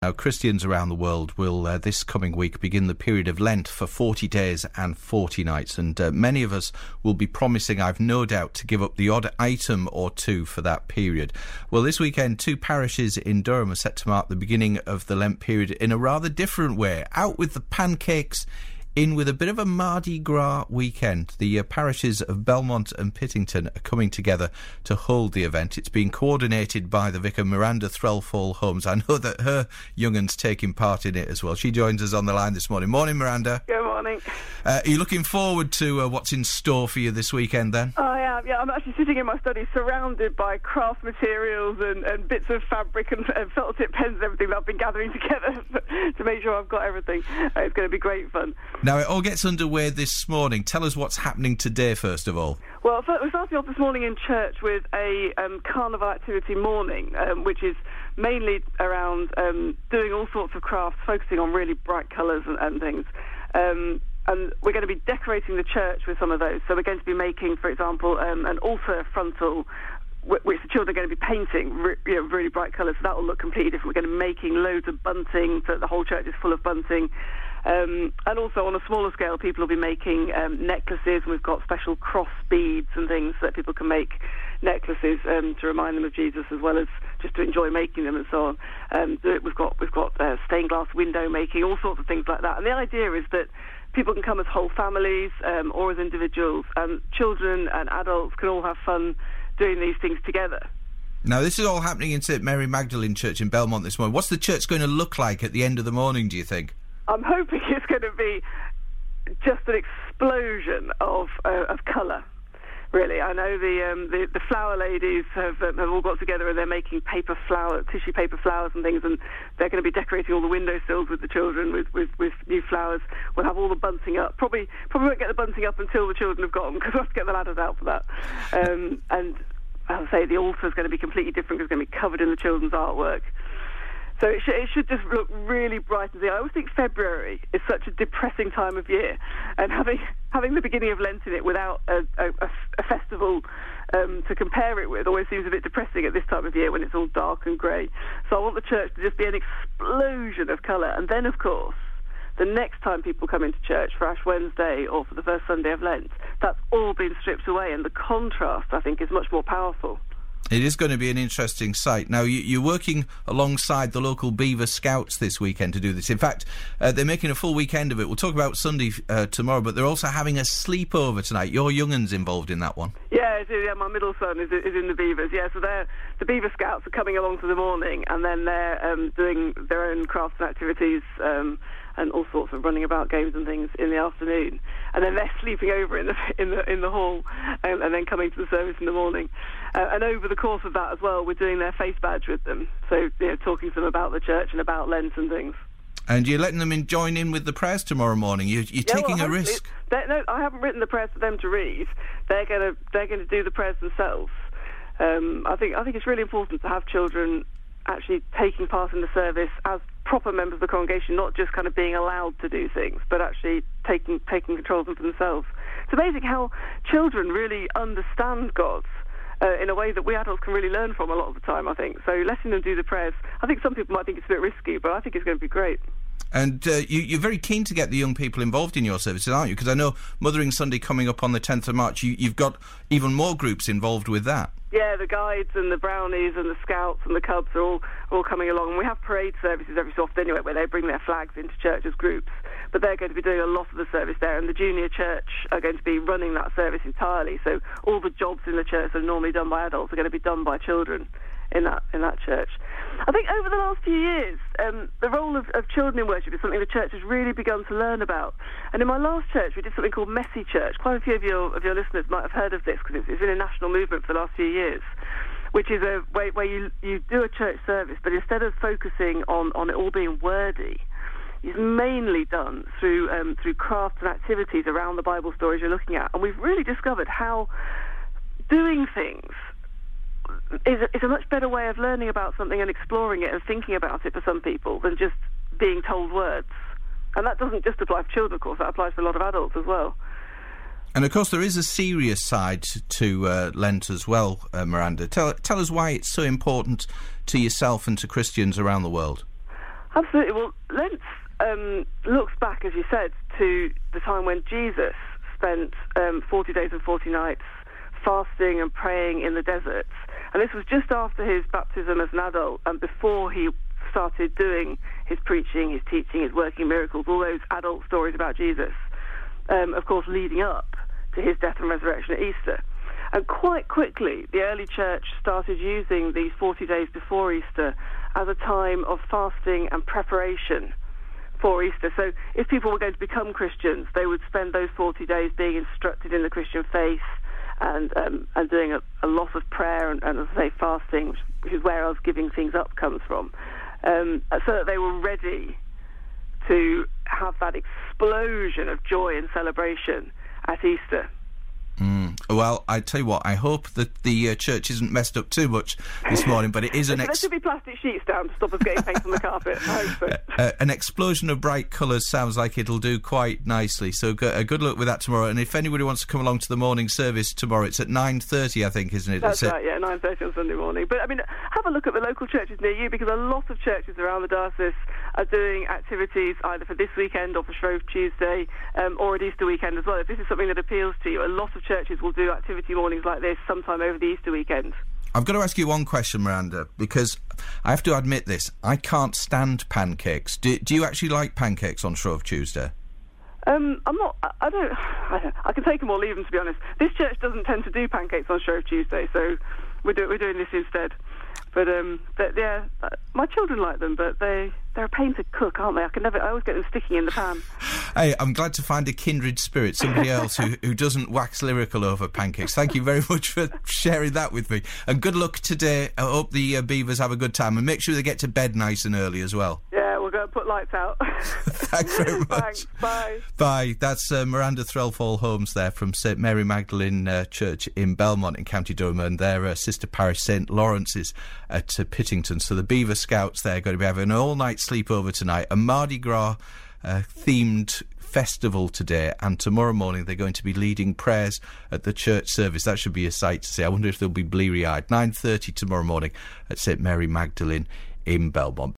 Now, Christians around the world will, this coming week, begin the period of Lent for 40 days and 40 nights. And many of us will be promising, I've no doubt, to give up the odd item or two for that period. Well, this weekend, 2 parishes in Durham are set to mark the beginning of the Lent period in a rather different way. Out with the pancakes, in with a bit of a Mardi Gras weekend. The parishes of Belmont and Pittington are coming together to hold the event. It's being coordinated by the vicar, Miranda Threlfall Holmes. I know that her young un's taking part in it as well. She joins us on the line this morning. Morning, Miranda. Good morning. Are you looking forward to what's in store for you this weekend then? I am, yeah. I'm actually sitting in my study surrounded by craft materials and bits of fabric and felt tip pens and everything that I've been gathering together to make sure I've got everything. It's going to be great fun. Now, it all gets underway this morning. Tell us what's happening today, first of all. Well, we're starting off this morning in church with a carnival activity morning, which is mainly around doing all sorts of crafts, focusing on really bright colours and things. And we're going to be decorating the church with some of those. So we're going to be making, for example, an altar frontal, which the children are going to be painting really bright colours. So that will look completely different. We're going to be making loads of bunting, so the whole church is full of bunting. And also on a smaller scale, people will be making necklaces, and we've got special cross beads and things so that people can make necklaces to remind them of Jesus, as well as just to enjoy making them and so on. We've got stained glass window making, all sorts of things like that. And the idea is that people can come as whole families or as individuals, and children and adults can all have fun doing these things together. Now, this is all happening in St Mary Magdalene Church in Belmont this morning. What's the church going to look like at the end of the morning, do you think? I'm hoping it's going to be just an explosion of colour, really. I know the flower ladies have all got together and they're making tissue paper flowers and things, and they're going to be decorating all the windowsills with the children with new flowers. We'll have all the bunting up. Probably won't get the bunting up until the children have gone, because we'll have to get the ladders out for that. And I'll say the altar is going to be completely different, because it's going to be covered in the children's artwork. So it should just look really bright and see. I always think February is such a depressing time of year, and having the beginning of Lent in it without a festival to compare it with always seems a bit depressing at this time of year when it's all dark and grey. So I want the church to just be an explosion of colour. And then, of course, the next time people come into church for Ash Wednesday or for the first Sunday of Lent, that's all been stripped away, and the contrast, I think, is much more powerful. It is going to be an interesting sight. Now, you're working alongside the local Beaver Scouts this weekend to do this. In fact, they're making a full weekend of it. We'll talk about Sunday tomorrow, but they're also having a sleepover tonight. Your young un's involved in that one. Yeah, my middle son is in the Beavers. Yeah, so the Beaver Scouts are coming along for the morning, and then they're doing their own crafts and activities and all sorts of running about games and things in the afternoon, and then they're sleeping over in the hall, and then coming to the service in the morning. And over the course of that as well, we're doing their face badge with them, so talking to them about the church and about Lent and things. And you're letting them join in with the prayers tomorrow morning. You're taking a risk. No, I haven't written the prayers for them to read. They're going to do the prayers themselves. I think it's really important to have children actually taking part in the service as proper members of the congregation, not just kind of being allowed to do things, but actually taking control of them for themselves. It's amazing how children really understand God in a way that we adults can really learn from a lot of the time, I think. So letting them do the prayers, I think some people might think it's a bit risky, but I think it's going to be great. And you're very keen to get the young people involved in your services, aren't you? Because I know Mothering Sunday coming up on the 10th of March, you've got even more groups involved with that. Yeah, the guides and the brownies and the scouts and the cubs are all coming along. And we have parade services every so often anyway, where they bring their flags into church as groups. But they're going to be doing a lot of the service there, and the junior church are going to be running that service entirely. So all the jobs in the church that are normally done by adults are going to be done by children in that church. I think over the last few years, the role of children in worship is something the church has really begun to learn about. And in my last church, we did something called Messy Church. Quite a few of your listeners might have heard of this, because it's been a national movement for the last few years, which is a way where you do a church service, but instead of focusing on it all being wordy, it's mainly done through crafts and activities around the Bible stories you're looking at. And we've really discovered how doing things is a much better way of learning about something and exploring it and thinking about it for some people than just being told words. And that doesn't just apply for children, of course, that applies for a lot of adults as well. And of course there is a serious side to Lent as well, Miranda. Tell us why it's so important to yourself and to Christians around the world. Absolutely. Well, Lent looks back, as you said, to the time when Jesus spent 40 days and 40 nights fasting and praying in the deserts. And this was just after his baptism as an adult and before he started doing his preaching, his teaching, his working miracles, all those adult stories about Jesus, of course, leading up to his death and resurrection at Easter. And quite quickly, the early church started using these 40 days before Easter as a time of fasting and preparation for Easter. So if people were going to become Christians, they would spend those 40 days being instructed in the Christian faith and doing a lot of prayer and, as I say, fasting, which is where us giving things up comes from, so that they were ready to have that explosion of joy and celebration at Easter. Well, I tell you what, I hope that the church isn't messed up too much this morning, but it is there should be plastic sheets down to stop us getting paint on the carpet. I hope so. An explosion of bright colours sounds like it'll do quite nicely, so good luck with that tomorrow. And if anybody wants to come along to the morning service tomorrow, it's at 9:30, I think, isn't it? That's right, yeah, 9:30 on Sunday morning. But, I mean, have a look at the local churches near you, because a lot of churches around the diocese are doing activities either for this weekend or for Shrove Tuesday, or at Easter weekend as well. If this is something that appeals to you, a lot of churches will do activity mornings like this sometime over the Easter weekend. I've got to ask you one question, Miranda, because I have to admit this. I can't stand pancakes. Do you actually like pancakes on Shrove Tuesday? I'm not. I don't. I can take them or leave them, to be honest. This church doesn't tend to do pancakes on Shrove Tuesday, so we're doing this instead. But yeah, my children like them, but they're a pain to cook, aren't they? I always get them sticking in the pan. Hey, I'm glad to find a kindred spirit, somebody else who doesn't wax lyrical over pancakes. Thank you very much for sharing that with me. And good luck today. I hope the Beavers have a good time, and make sure they get to bed nice and early as well. Yeah, we'll go and put lights out. Thanks very much. Thanks, bye. Bye. That's Miranda Threlfall-Holmes there from St Mary Magdalene Church in Belmont in County Durham, and their sister parish St Lawrence's at Pittington. So the Beaver Scouts, they're going to be having an all-night sleepover tonight, a Mardi Gras themed festival today, and tomorrow morning they're going to be leading prayers at the church service. That should be a sight to see. I wonder if they'll be bleary-eyed. 9:30 tomorrow morning at St Mary Magdalene in Belmont.